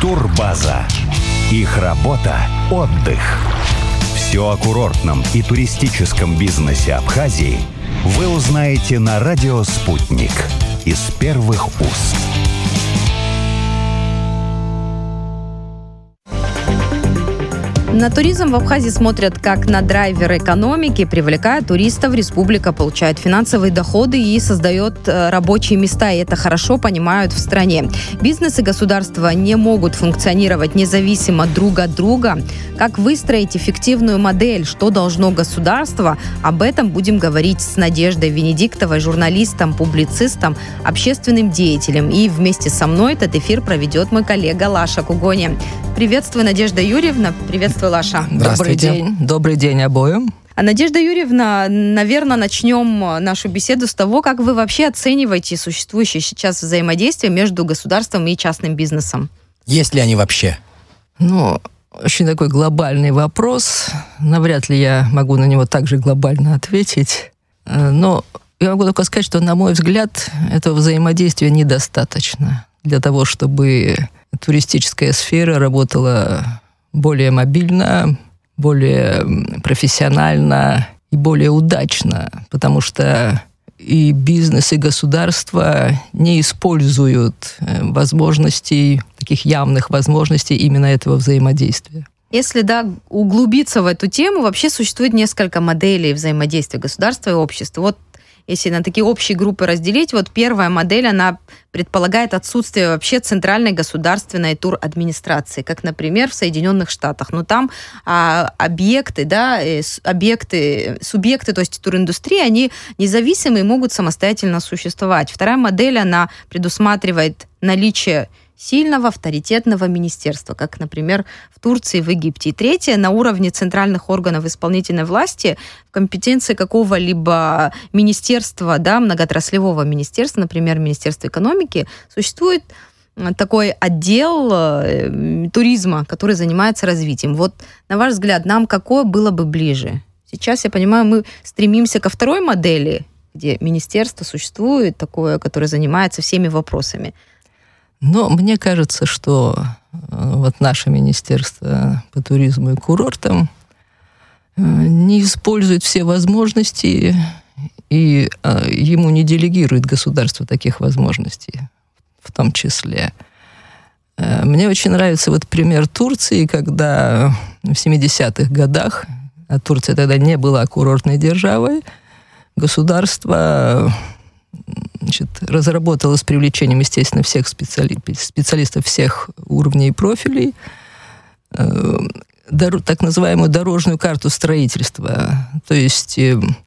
Турбаза. Их работа – отдых. Все о курортном и туристическом бизнесе Абхазии вы узнаете на радио «Спутник» из первых уст. На туризм в Абхазии смотрят как на драйвер экономики. Привлекая туристов, республика получает финансовые доходы и создает рабочие места. И это хорошо понимают в стране. Бизнес и государство не могут функционировать независимо друг от друга. Как выстроить эффективную модель? Что должно государство? Об этом будем говорить с Надеждой Венедиктовой, журналистом, публицистом, общественным деятелем. И вместе со мной этот эфир проведет мой коллега Лаша Кугони. Приветствую, Надежда Юрьевна. Приветствую, Лаша. Добрый день. Добрый день обоим. А Надежда Юрьевна, наверное, начнем нашу беседу с того, как вы вообще оцениваете существующее сейчас взаимодействие между государством и частным бизнесом. Есть ли они вообще? Очень такой глобальный вопрос. Навряд ли я могу на него так же глобально ответить. Но я могу только сказать, что, на мой взгляд, этого взаимодействия недостаточно для того, чтобы туристическая сфера работала более мобильно, более профессионально и более удачно, потому что и бизнес, и государство не используют возможностей, таких явных возможностей именно этого взаимодействия. Если, углубиться в эту тему, вообще существует несколько моделей взаимодействия государства и общества. Если на такие общие группы разделить, первая модель, она предполагает отсутствие вообще центральной государственной турадминистрации, как, например, в Соединенных Штатах. Но там субъекты, то есть туриндустрии, они независимые и могут самостоятельно существовать. Вторая модель, она предусматривает наличие сильного авторитетного министерства, как, например, в Турции, в Египте. И третье, на уровне центральных органов исполнительной власти в компетенции какого-либо министерства, многоотраслевого министерства, например, Министерства экономики, существует такой отдел туризма, который занимается развитием. На ваш взгляд, нам какое было бы ближе? Сейчас, я понимаю, мы стремимся ко второй модели, где министерство существует, такое, которое занимается всеми вопросами. Но мне кажется, что наше Министерство по туризму и курортам не использует все возможности и ему не делегирует государство таких возможностей в том числе. Мне очень нравится пример Турции, когда в 70-х годах, а Турция тогда не была курортной державой, государство разработала с привлечением, естественно, всех специалистов всех уровней и профилей так называемую дорожную карту строительства. То есть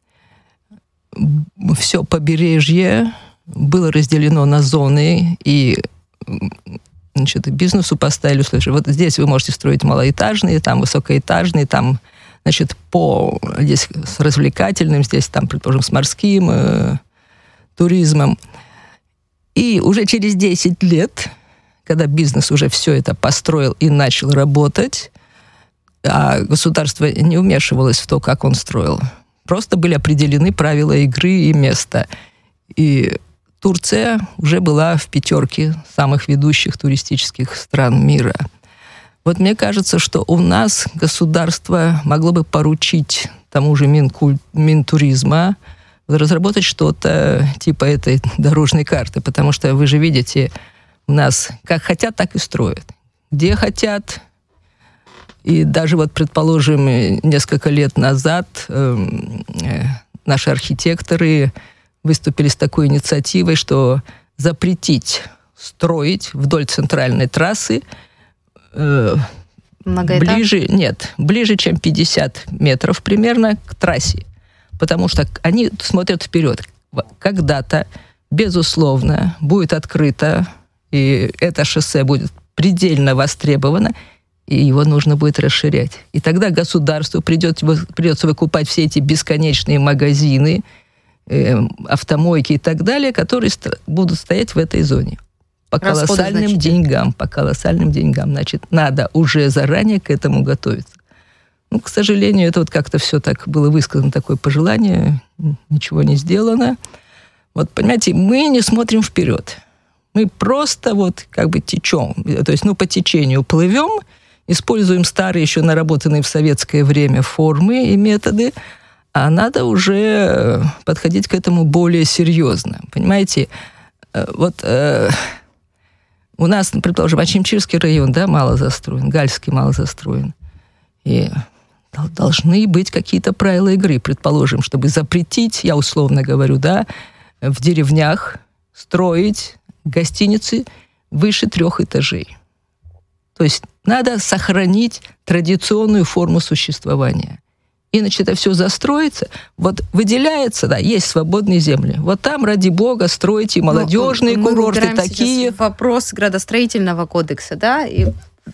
все побережье было разделено на зоны, и бизнесу поставили условия. Здесь вы можете строить малоэтажные, там высокоэтажные, там, здесь с развлекательным, здесь, предположим, с морским туризмом. И уже через 10 лет, когда бизнес уже все это построил и начал работать, а государство не вмешивалось в то, как он строил, просто были определены правила игры и место. И Турция уже была в 5 самых ведущих туристических стран мира. Мне кажется, что у нас государство могло бы поручить тому же Минтуризма разработать что-то типа этой дорожной карты, потому что вы же видите, у нас как хотят, так и строят. Где хотят. И даже предположим, несколько лет назад наши архитекторы выступили с такой инициативой, что запретить строить вдоль центральной трассы ближе, чем 50 метров примерно к трассе. Потому что они смотрят вперед. Когда-то, безусловно, будет открыто, и это шоссе будет предельно востребовано, и его нужно будет расширять. И тогда государству придется выкупать все эти бесконечные магазины, автомойки и так далее, которые будут стоять в этой зоне. По колоссальным деньгам. Значит, надо уже заранее к этому готовиться. К сожалению, это как-то все так было высказано, такое пожелание, ничего не сделано. Понимаете, мы не смотрим вперед. Мы просто вот как бы течем, то есть, по течению плывем, используем старые, еще наработанные в советское время формы и методы, а надо уже подходить к этому более серьезно. Понимаете, вот у нас, предположим, Очимчирский район, да, мало застроен, Гальский мало застроен. И должны быть какие-то правила игры, предположим, чтобы запретить, я условно говорю, да, в деревнях строить гостиницы выше 3 этажей. То есть надо сохранить традиционную форму существования. Иначе это все застроится. Вот выделяется, да, есть свободные земли. Вот там, ради бога, стройте молодежные курорты такие. Вопрос градостроительного кодекса, да, и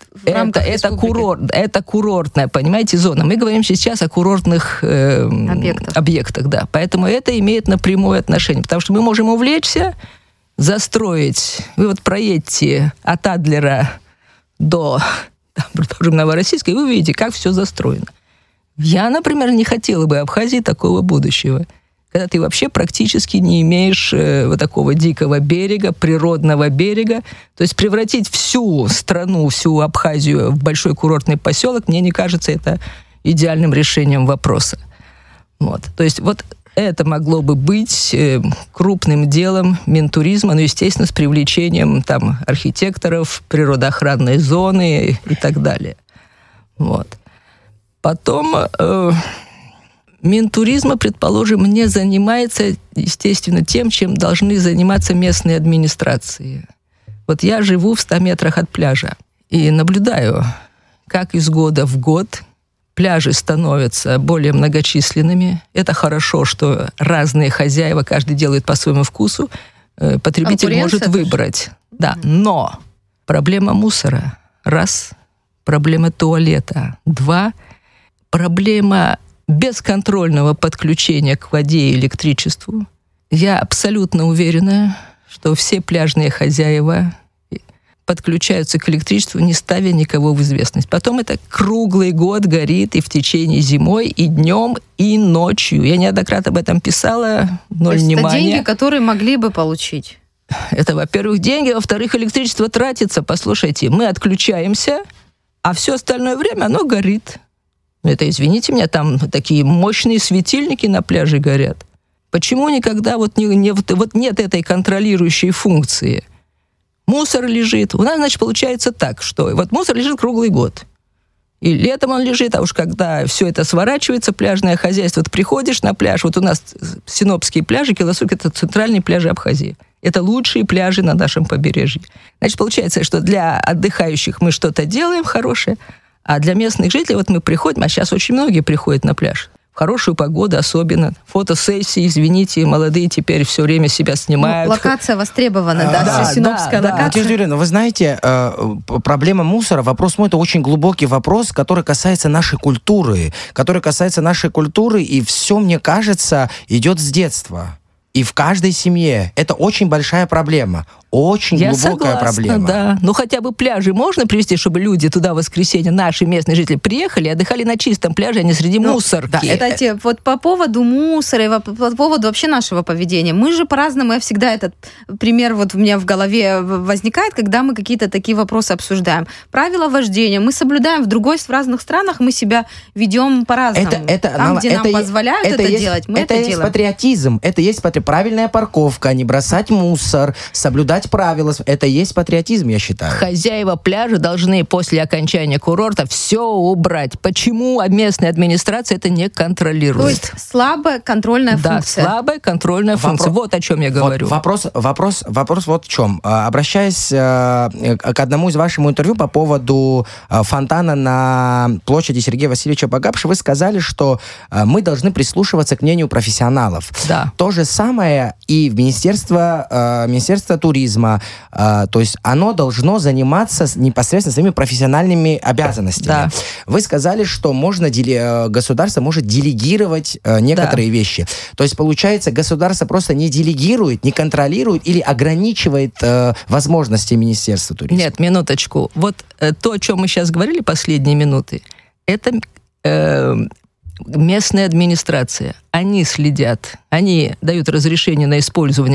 это курортная, понимаете, зона. Мы говорим сейчас о курортных объектах, да. Поэтому это имеет напрямую отношение. Потому что мы можем увлечься, застроить. Вы вот проедьте от Адлера до, предположим, Новороссийска, и вы увидите, как все застроено. Я, например, не хотела бы Абхазии такого будущего, когда ты вообще практически не имеешь вот такого дикого берега, природного берега. То есть превратить всю страну, всю Абхазию в большой курортный поселок, мне не кажется это идеальным решением вопроса. Вот. То есть вот это могло бы быть крупным делом Минтуризма, естественно, с привлечением там архитекторов, природоохранной зоны и так далее. Вот. Потом Минтуризма, предположим, не занимается, естественно, тем, чем должны заниматься местные администрации. Вот я живу в 100 метрах от пляжа и наблюдаю, как из года в год пляжи становятся более многочисленными. Это хорошо, что разные хозяева, каждый делает по своему вкусу. Потребитель может выбрать. Да, но проблема мусора. 1. Проблема туалета. 2. Проблема бесконтрольного подключения к воде и электричеству. Я абсолютно уверена, что все пляжные хозяева подключаются к электричеству, не ставя никого в известность. Потом это круглый год горит и в течение зимой, и днем, и ночью. Я неоднократно об этом писала, 0 внимания. Это деньги, которые могли бы получить. Это, во-первых, деньги, во-вторых, электричество тратится. Послушайте, мы отключаемся, а все остальное время оно горит. Это, извините меня, там такие мощные светильники на пляже горят. Почему никогда вот нет этой контролирующей функции? Мусор лежит. У нас, значит, получается так, что вот мусор лежит круглый год. И летом он лежит, а уж когда все это сворачивается, пляжное хозяйство, ты приходишь на пляж, вот у нас синопские пляжи, Киласук — это центральные пляжи Абхазии. Это лучшие пляжи на нашем побережье. Значит, получается, что для отдыхающих мы что-то делаем хорошее, а для местных жителей вот мы приходим, а сейчас очень многие приходят на пляж. В хорошую погоду особенно. Фотосессии, извините, молодые теперь все время себя снимают. Локация востребована, да, синопская локация. Надежда Юрьевна, вы знаете, проблема мусора, вопрос мой, это очень глубокий вопрос, который касается нашей культуры. И все, мне кажется, идет с детства. И в каждой семье. Это очень большая проблема. Очень глубокая проблема. Да. Ну, хотя бы пляжи можно привести, чтобы люди туда в воскресенье, наши местные жители, приехали и отдыхали на чистом пляже, а не среди мусорки. Да, кстати, вот по поводу мусора и по поводу вообще нашего поведения. Мы же по-разному, я всегда этот пример вот у меня в голове возникает, когда мы какие-то такие вопросы обсуждаем. Правила вождения мы соблюдаем, в разных странах мы себя ведем по-разному. Там, где нам позволяют это делать, мы это делаем. Это есть патриотизм, это есть правильная парковка, не бросать мусор, соблюдать правила. Это есть патриотизм, я считаю. Хозяева пляжа должны после окончания курорта все убрать. Почему местная администрация это не контролирует? То есть слабая контрольная функция. Да, слабая контрольная функция. Вот о чем я говорю. Вопрос вот в чем. Обращаясь к одному из ваших интервью по поводу фонтана на площади Сергея Васильевича Багапши, вы сказали, что мы должны прислушиваться к мнению профессионалов. Да. То же самое и в Министерство туризма. То есть оно должно заниматься непосредственно своими профессиональными обязанностями. Да. Вы сказали, что государство может делегировать некоторые вещи. То есть, получается, государство просто не делегирует, не контролирует или ограничивает возможности Министерства туризма? Нет, минуточку. Вот то, о чем мы сейчас говорили последние минуты, это местная администрация. Они следят, они дают разрешение на использование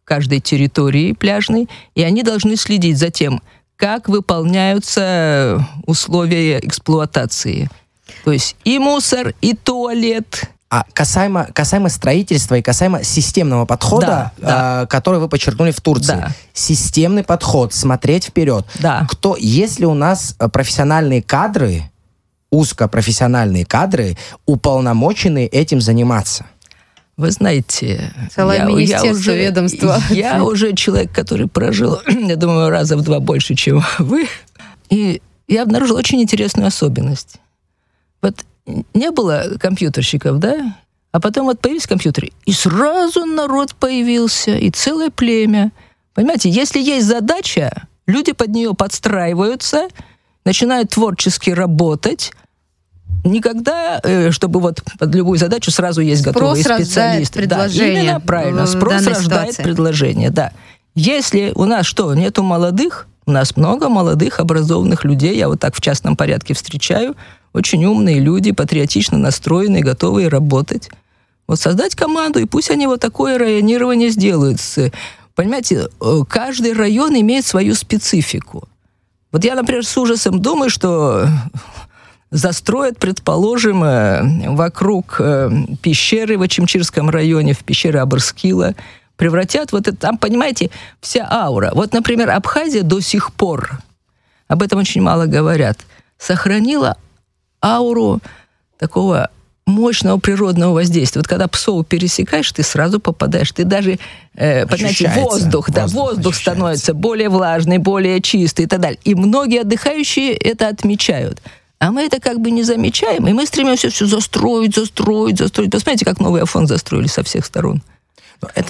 каждой территории пляжной, и они должны следить за тем, как выполняются условия эксплуатации. То есть и мусор, и туалет. А касаемо строительства и касаемо системного подхода, который вы подчеркнули в Турции. Да. Системный подход, смотреть вперед. Да. Если у нас профессиональные кадры, узкопрофессиональные кадры, уполномоченные этим заниматься? Вы знаете, целое министерство, ведомство. Я уже человек, который прожил, я думаю, раза в 2 больше, чем вы. И я обнаружил очень интересную особенность. Вот не было компьютерщиков, да? А потом вот появились компьютеры, и сразу народ появился, и целое племя. Понимаете, если есть задача, люди под нее подстраиваются, начинают творчески работать. Никогда, чтобы вот под любую задачу сразу есть готовые специалисты. Предложение. Да, именно правильно. Спрос рождает предложение, да. Если у нас нету молодых, у нас много молодых, образованных людей, я вот так в частном порядке встречаю, очень умные люди, патриотично настроенные, готовые работать. Вот создать команду, и пусть они вот такое районирование сделают. Понимаете, каждый район имеет свою специфику. Вот я, например, с ужасом думаю, что застроят, предположим, вокруг пещеры в Очимчирском районе, в пещере Абырскила, превратят вот это, там, понимаете, вся аура. Вот, например, Абхазия до сих пор, об этом очень мало говорят, сохранила ауру такого мощного природного воздействия. Вот когда Псову пересекаешь, ты сразу попадаешь. Ты даже, понимаете, воздух становится более влажный, более чистый и так далее. И многие отдыхающие это отмечают. А мы это как бы не замечаем, и мы стремимся все застроить. Посмотрите, как Новый Афон застроили со всех сторон. Это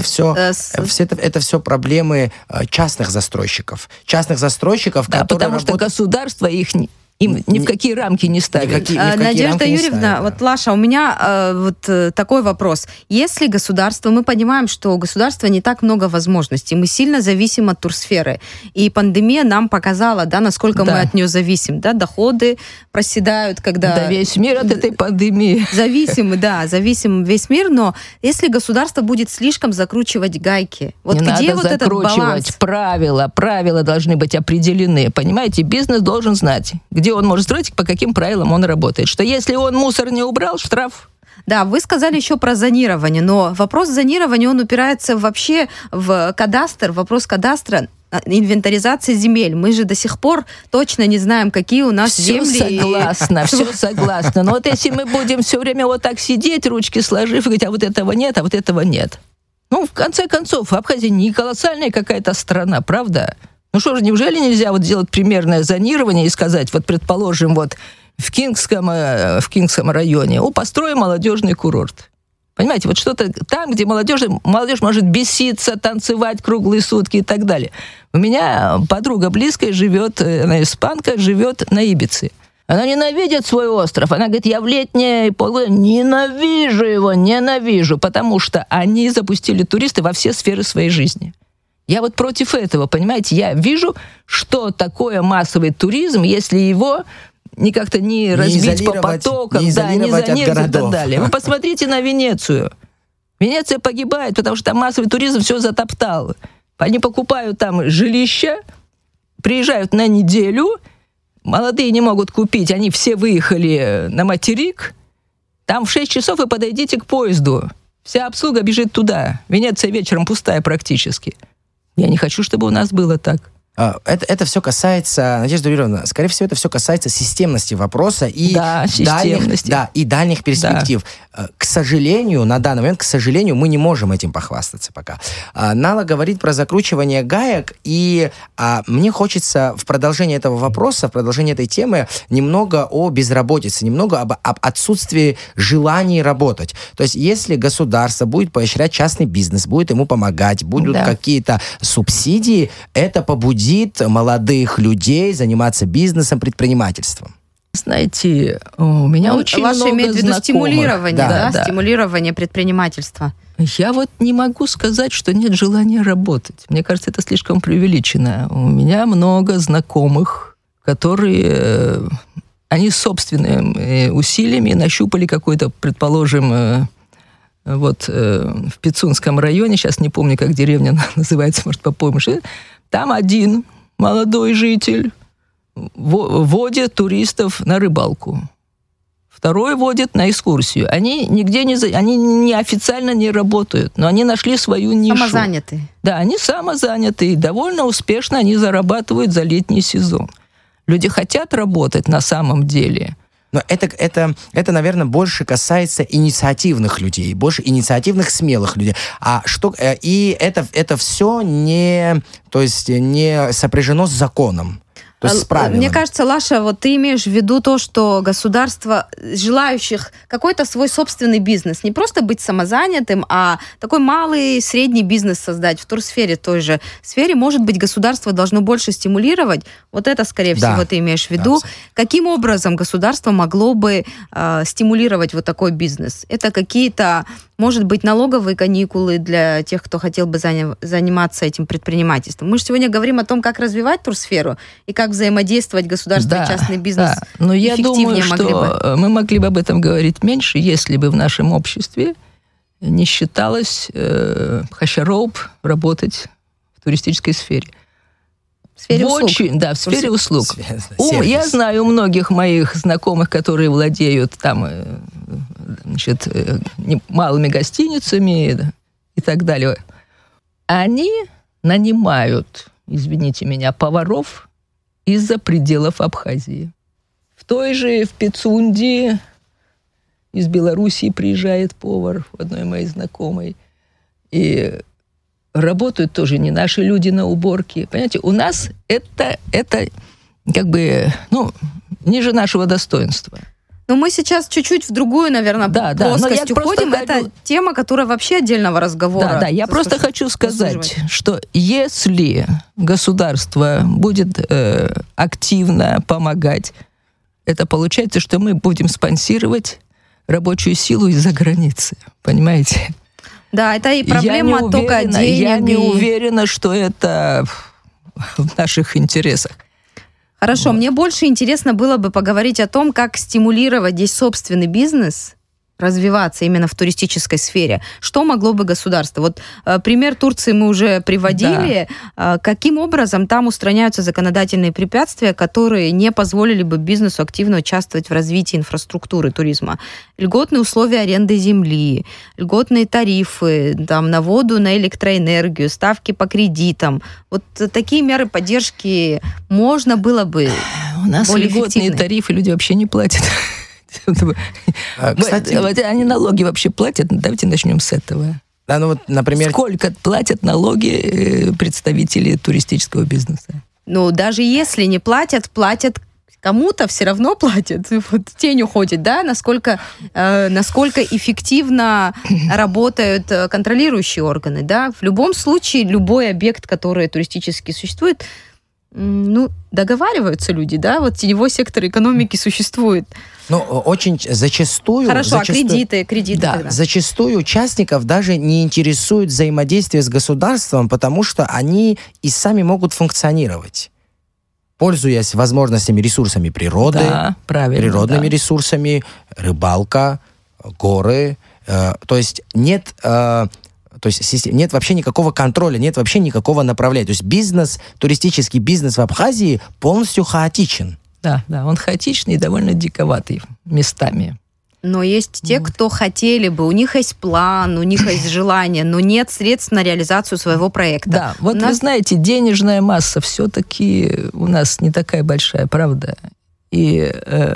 все проблемы частных застройщиков. Да, потому что государство им ни в какие рамки не ставит. Надежда Юрьевна, вот, Лаша, у меня такой вопрос. Если государство, мы понимаем, что у государства не так много возможностей, мы сильно зависим от турсферы, и пандемия нам показала, насколько мы от нее зависим, доходы проседают, когда... Да, весь мир от этой пандемии. Зависим весь мир, но если государство будет слишком закручивать гайки, вот не где надо вот этот баланс? Правила должны быть определены, понимаете, бизнес должен знать, где он может строить, по каким правилам он работает. Что если он мусор не убрал, штраф. Да, вы сказали еще про зонирование, но вопрос зонирования, он упирается вообще в кадастр, вопрос кадастра, инвентаризации земель. Мы же до сих пор точно не знаем, какие у нас земли. Все согласна. Но вот если мы будем все время вот так сидеть, ручки сложив, и говорить, а вот этого нет, а вот этого нет. В конце концов, Абхазия не колоссальная какая-то страна, правда? Что же, неужели нельзя вот делать примерное зонирование и сказать, вот, предположим, вот в Кингском районе, построим молодежный курорт. Понимаете, вот что-то там, где молодежь может беситься, танцевать круглые сутки и так далее. У меня подруга близкая живет, она испанка, живет на Ибице. Она ненавидит свой остров. Она говорит, я в летнее ненавижу, потому что они запустили туристы во все сферы своей жизни. Я вот против этого, понимаете, я вижу, что такое массовый туризм, если его как-то не разбить по потокам, не изолировать и так далее. Вы посмотрите на Венецию. Венеция погибает, потому что там массовый туризм все затоптал. Они покупают там жилища, приезжают на неделю, молодые не могут купить, они все выехали на материк, там в 6 часов вы подойдите к поезду, вся обслуга бежит туда. Венеция вечером пустая практически. Я не хочу, чтобы у нас было так. Это все касается, Надежда Юрьевна, скорее всего, это все касается системности вопроса и дальних перспектив. Да. К сожалению, на данный момент, мы не можем этим похвастаться пока. Нала говорит про закручивание гаек, и мне хочется в продолжении этого вопроса, в продолжении этой темы немного о безработице, немного об отсутствии желания работать. То есть, если государство будет поощрять частный бизнес, будет ему помогать, будут какие-то субсидии, это побудит молодых людей заниматься бизнесом, предпринимательством. Знаете, у меня очень много знакомых. Имеет в виду стимулирование, стимулирование предпринимательства. Я вот не могу сказать, что нет желания работать. Мне кажется, это слишком преувеличено. У меня много знакомых, которые, они собственными усилиями нащупали какой-то, предположим, вот в Пицунском районе, сейчас не помню, как деревня называется, может, попомнишь, там один молодой житель водит туристов на рыбалку. Второй водит на экскурсию. Они нигде они официально не работают, но они нашли свою нишу. Самозанятые. Да, они самозанятые, и довольно успешно они зарабатывают за летний сезон. Люди хотят работать на самом деле. Но это, наверное, больше касается инициативных людей, больше инициативных, смелых людей. И это все не сопряжено с законом. То есть с правилами. Мне кажется, Лаша, вот ты имеешь в виду то, что государство, желающих какой-то свой собственный бизнес, не просто быть самозанятым, а такой малый, средний бизнес создать в турсфере, той же сфере, может быть, государство должно больше стимулировать. Вот это, скорее всего, ты имеешь в виду. Да, каким образом государство могло бы стимулировать вот такой бизнес? Это какие-то, может быть, налоговые каникулы для тех, кто хотел бы заниматься этим предпринимательством. Мы же сегодня говорим о том, как развивать турсферу и как взаимодействовать государство и частный бизнес. Да. Но я думаю, что мы могли бы об этом говорить меньше, если бы в нашем обществе не считалось хашароп работать в туристической сфере. В сфере услуг. Да, в сфере услуг. Я знаю многих моих знакомых, которые владеют там, малыми гостиницами и так далее. Они нанимают, извините меня, поваров из-за пределов Абхазии. В Пицунде из Белоруссии приезжает повар у одной моей знакомой. И работают тоже не наши люди на уборке. Понимаете, у нас это как бы, ниже нашего достоинства. Но мы сейчас чуть-чуть в другую, наверное, плоскость уходим. Это тема, которая вообще отдельного разговора. Да, я просто хочу сказать, что если государство будет активно помогать, это получается, что мы будем спонсировать рабочую силу из-за границы. Понимаете? Да, это и проблема только денег. Я не уверена, что это в наших интересах. Хорошо, мне больше интересно было бы поговорить о том, как стимулировать здесь собственный бизнес, развиваться именно в туристической сфере. Что могло бы государство? Вот пример Турции мы уже приводили. Да. Каким образом там устраняются законодательные препятствия, которые не позволили бы бизнесу активно участвовать в развитии инфраструктуры туризма? Льготные условия аренды земли, льготные тарифы там, на воду, на электроэнергию, ставки по кредитам. Вот такие меры поддержки можно было бы У нас более льготные тарифы люди вообще не платят. Кстати, они налоги вообще платят? Давайте начнем с этого. Да, например... Сколько платят налоги представители туристического бизнеса? Даже если не платят кому-то, все равно платят. Вот тень уходит, да? Насколько эффективно работают контролирующие органы, да? В любом случае, любой объект, который туристически существует, договариваются люди, да? Вот теневой сектор экономики существует. Очень зачастую... Хорошо, кредиты да, тогда? Зачастую участников даже не интересует взаимодействие с государством, потому что они и сами могут функционировать, пользуясь возможностями, ресурсами природы, природными ресурсами, рыбалка, горы. То есть нет вообще никакого контроля, нет вообще никакого направления. То есть туристический бизнес в Абхазии полностью хаотичен. Да, он хаотичный и довольно диковатый местами. Но есть те, кто хотели бы, у них есть план, у них есть желание, но нет средств на реализацию своего проекта. Да, вы знаете, денежная масса все-таки у нас не такая большая, правда? И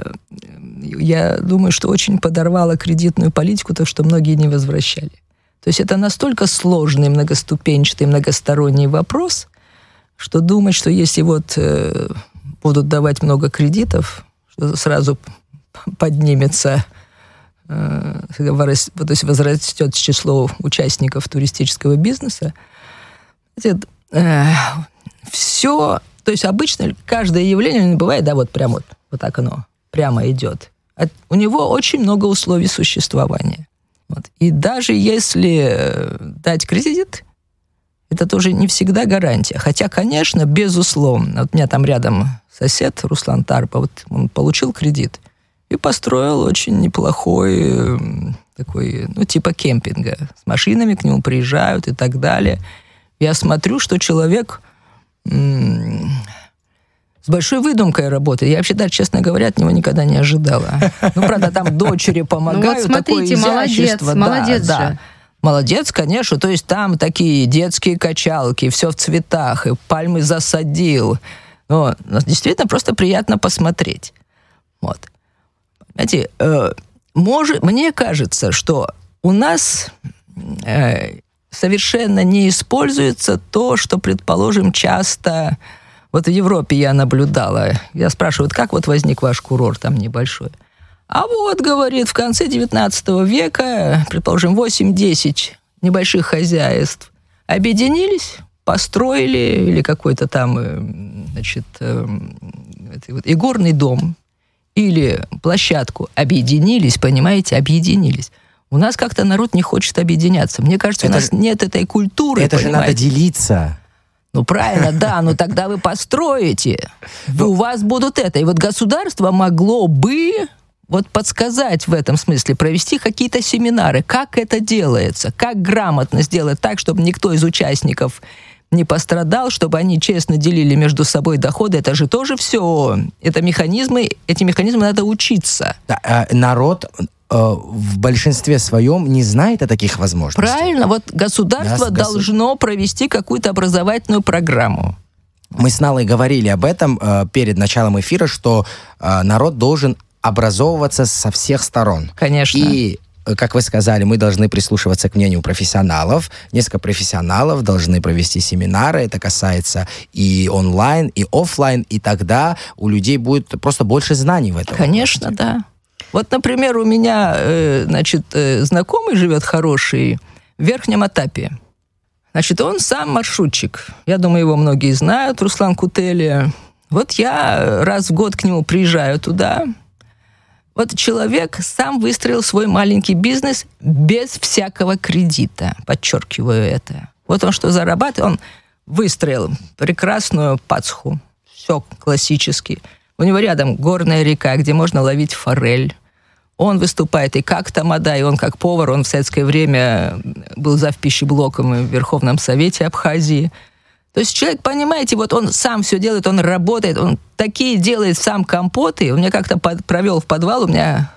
я думаю, что очень подорвало кредитную политику то, что многие не возвращали. То есть это настолько сложный, многоступенчатый, многосторонний вопрос, что думать, что если будут давать много кредитов, что сразу поднимется, то есть возрастет число участников туристического бизнеса. Все, то есть обычно каждое явление не бывает, прям вот так оно прямо идет. У него очень много условий существования. И даже если дать кредит, это тоже не всегда гарантия. Хотя, конечно, безусловно, у меня там рядом сосед Руслан Тарпа, он получил кредит и построил очень неплохой такой, типа кемпинга. С машинами к нему приезжают и так далее. Я смотрю, что человек с большой выдумкой работает. Я вообще, даже, честно говоря, от него никогда не ожидала. Правда, там дочери помогают. Вот смотрите, такое изящество. молодец же. Молодец, конечно. То есть там такие детские качалки, все в цветах, и пальмы засадил. Но действительно просто приятно посмотреть. Вот. Знаете, мне кажется, что у нас совершенно не используется то, что, предположим, часто... Вот в Европе я наблюдала. Я спрашиваю, как вот возник ваш курорт там небольшой? А вот, говорит, в конце 19 века, предположим, 8-10 небольших хозяйств объединились, построили или какой-то там, игорный дом или площадку. Объединились, понимаете, объединились. У нас как-то народ не хочет объединяться. Мне кажется, у нас нет этой культуры. Это же надо делиться. Правильно, да, но тогда вы построите. У вас будут это. И вот государство могло бы подсказать в этом смысле, провести какие-то семинары, как это делается, как грамотно сделать так, чтобы никто из участников не пострадал, чтобы они честно делили между собой доходы. Это же тоже все. Эти механизмы надо учиться. Да, народ в большинстве своем не знает о таких возможностях. Правильно, государство должно провести какую-то образовательную программу. Мы с Налой говорили об этом перед началом эфира, что народ должен образовываться со всех сторон. Конечно. И, как вы сказали, мы должны прислушиваться к мнению профессионалов. Несколько профессионалов должны провести семинары. Это касается и онлайн, и офлайн. И тогда у людей будет просто больше знаний в этом. Конечно, вопросе. Да. Например, у меня, знакомый живет хороший в Верхнем Отапе. Он сам маршрутчик. Я думаю, его многие знают, Руслан Кутели. Я раз в год к нему приезжаю туда. Человек сам выстроил свой маленький бизнес без всякого кредита. Подчеркиваю это. Он что зарабатывает, он выстроил прекрасную пасху. Все классически. У него рядом горная река, где можно ловить форель. Он выступает и как тамада, и он как повар. Он в советское время был завпищеблоком в Верховном Совете Абхазии. То есть человек, понимаете, он сам все делает, он работает, он такие делает сам компоты. Он меня как-то провел в подвал, у меня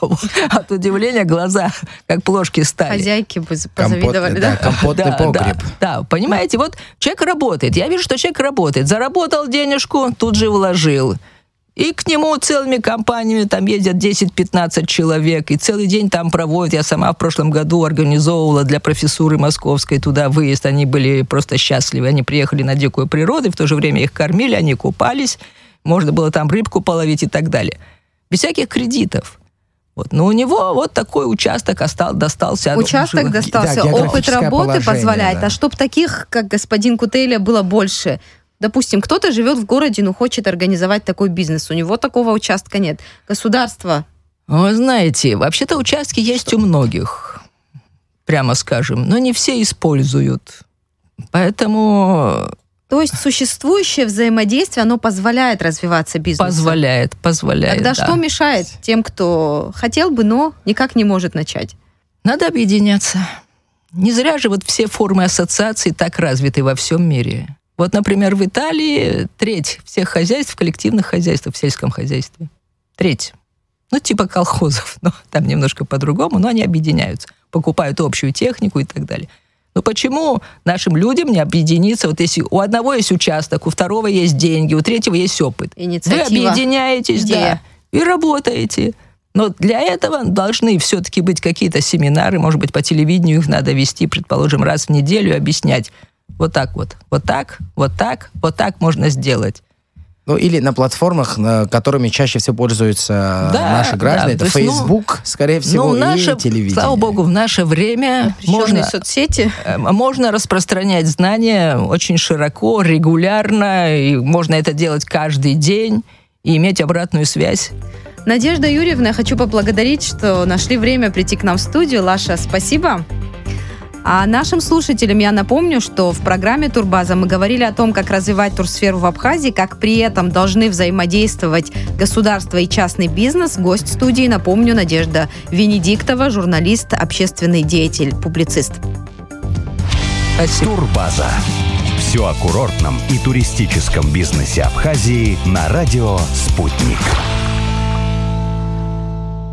от удивления глаза как плошки стали. Хозяйки бы позавидовали, да? Компотный погреб. Да, понимаете, человек работает. Я вижу, что человек работает. Заработал денежку, тут же вложил. И к нему целыми компаниями там ездят 10-15 человек, и целый день там проводят. Я сама в прошлом году организовывала для профессуры московской туда выезд. Они были просто счастливы. Они приехали на дикую природу, в то же время их кормили, они купались. Можно было там рыбку половить и так далее. Без всяких кредитов. Но у него такой участок достался. Участок достался, да, опыт работы позволяет. Да. А чтоб таких, как господин Кутеля, было больше... Допустим, кто-то живет в городе, но хочет организовать такой бизнес. У него такого участка нет. Государство... Вы знаете, вообще-то участки есть у многих, прямо скажем, но не все используют. Поэтому... То есть существующее взаимодействие, оно позволяет развиваться бизнесу? Позволяет, да. Тогда что мешает тем, кто хотел бы, но никак не может начать? Надо объединяться. Не зря же все формы ассоциаций так развиты во всем мире. Например, в Италии 1/3 всех хозяйств, коллективных хозяйств в сельском хозяйстве. 1/3. Типа колхозов. Там немножко по-другому, но они объединяются. Покупают общую технику и так далее. Почему нашим людям не объединиться? Если у одного есть участок, у второго есть деньги, у третьего есть опыт. Инициатива. Вы объединяетесь, да, и работаете. Но для этого должны все-таки быть какие-то семинары, может быть, по телевидению их надо вести, предположим, раз в неделю, объяснять. Вот так можно сделать. Или на платформах, которыми чаще всего пользуются наши граждане. Это Facebook, скорее всего, и телевидение. Слава богу, в наше время соцсети. Можно распространять знания очень широко, регулярно, и можно это делать каждый день и иметь обратную связь. Надежда Юрьевна, я хочу поблагодарить, что нашли время прийти к нам в студию. Лаша, спасибо. А нашим слушателям я напомню, что в программе «Турбаза» мы говорили о том, как развивать турсферу в Абхазии, как при этом должны взаимодействовать государство и частный бизнес. Гость студии, напомню, Надежда Венедиктова, журналист, общественный деятель, публицист. Спасибо. Турбаза. Все о курортном и туристическом бизнесе Абхазии на радио «Спутник».